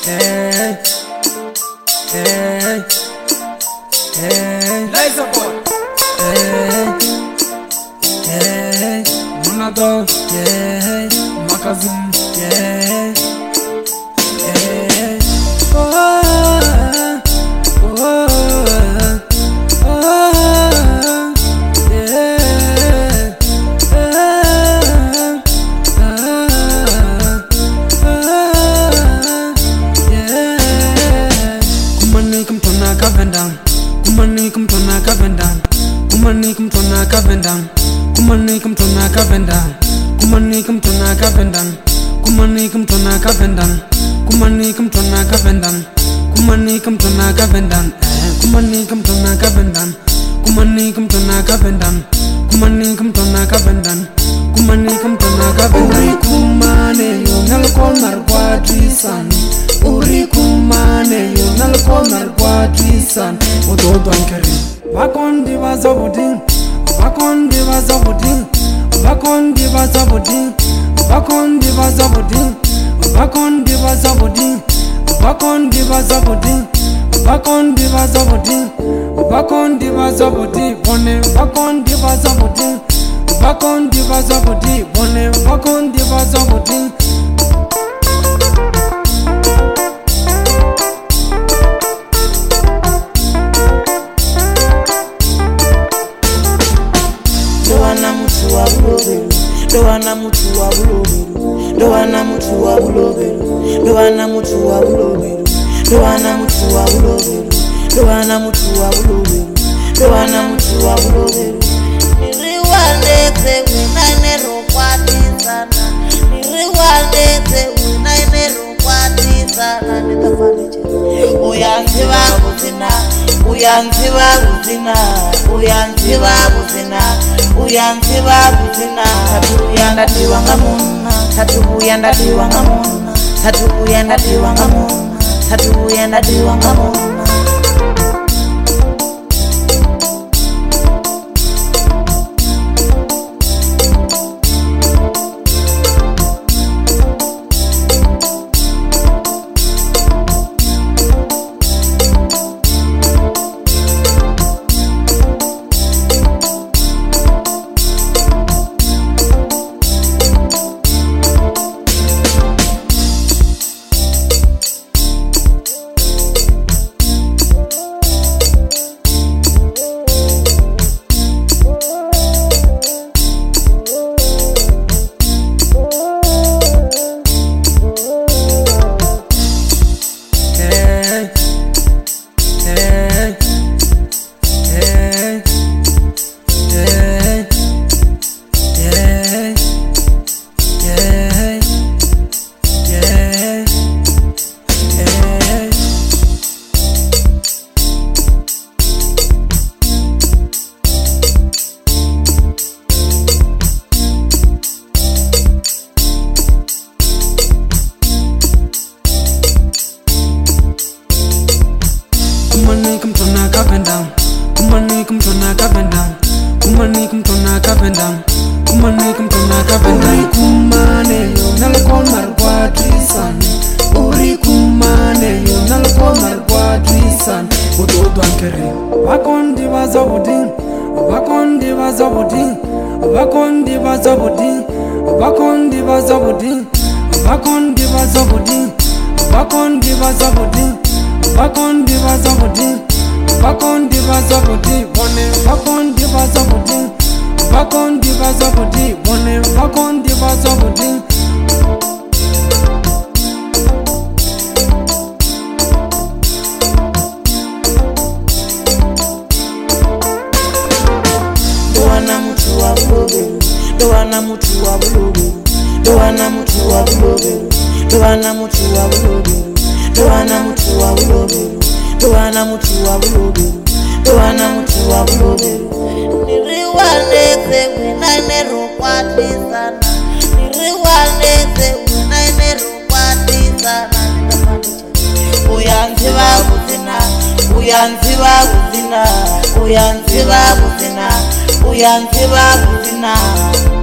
Hey, hey, hey, Laser boy. hey, hey, Manado. hey, Makazin. hey, hey. Oh, oh, oh, yeah, yeah. Kumani kumtona kavendan, kumani kumtona kavendan, kumani kumtona kavendan, kumani kumtona kavendan, kumani kumtona kavendan, kumani kumtona kavendan, kumani kumtona kavendan, kumani kumtona kavendan, kumani kumtona kavendan, kumani kumtona kavendan, kumani kumtona kavendan, kumani kumtona kavendan. Uri kumane yonal konar quadrisan, uri kumane yonal konar quadrisan. Ododo ankeri. Vakondi vazabudin, vakondi vazabudin, vakondi vazabudin, vakondi vazabudin, vakondi vazabudin, vakondi vazabudin, vakondi vazabudin, vakondi vazabudin, bone vakondi vazabudin, vakondi vazabudin, bone vakondi vazabudin. Doana mutu wa buloberu, doana mutu wa buloberu, doana mutu wa buloberu, doana mutu wa buloberu, doana mutu wa buloberu, doana mutu wa buloberu, doana mutu wa buloberu. Niriwaleze winaine rokwati sana, niriwaleze winaine rokwati sana. Nitafaniche uyanziba kuzina, uyanziba kuzina, uyanziba kuzina, uyanziba kuzina. Tatuyanda tiwangamuna, tatuyanda tiwangamuna, tatuyanda tiwangamuna, tatuyanda tiwangamuna. Kumani kumtona kavendan, kumani kumtona kavendan, kumani kumtona kavendan, kumani kumtona kavendan. Uri kumane yonal konar quadrisan, uri kumane yonal konar quadrisan. Ododo ankeri. Vakondi vazabudin, vakondi vazabudin, vakondi vazabudin, vakondi vazabudin, vakondi vazabudin, vakondi vazabudin, vakondi vazabudin, vakondi vazabudin, bone vakondi vazabudin, vakondi vazabudin, bone vakondi vazabudin. Doana mutu wa buloberu, doana mutu wa buloberu, doana mutu wa buloberu, doana mutu wa buloberu, doana mutu wa buloberu, doana mutu wa buloberu, doana mutu wa buloberu. Niriwaleze winaine rokwati sana, niriwaleze winaine rokwati sana. Nitafaniche uyanziba kuzina, uyanziba kuzina, uyanziba kuzina, uyanziba kuzina.